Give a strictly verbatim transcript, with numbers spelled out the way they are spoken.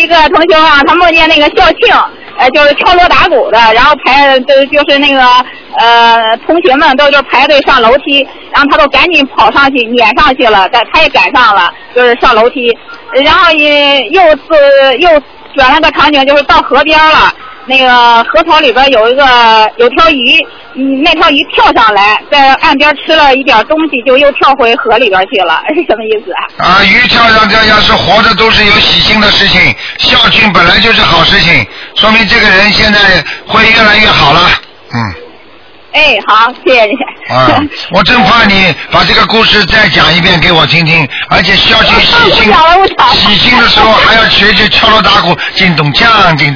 个同学啊，他梦见那个校庆，呃，就是敲锣打鼓的，然后排就就是那个呃同学们都就排队上楼梯，然后他都赶紧跑上去撵上去了，但他也赶上了，就是上楼梯，然后也又是又转了个场景，就是到河边了。那个河槽里边有一个有条鱼，嗯，那条鱼跳上来，在岸边吃了一点东西，就又跳回河里边去了，是什么意思啊？ 啊，鱼跳上这要是活着都是有喜庆的事情，孝敬本来就是好事情，说明这个人现在会越来越好了。嗯。 哎，好，谢谢你。 啊，我真怕你把这个故事再讲一遍给我听听，而且孝敬喜庆，喜庆的时候还要学学敲锣打鼓，叮咚锵，叮咚。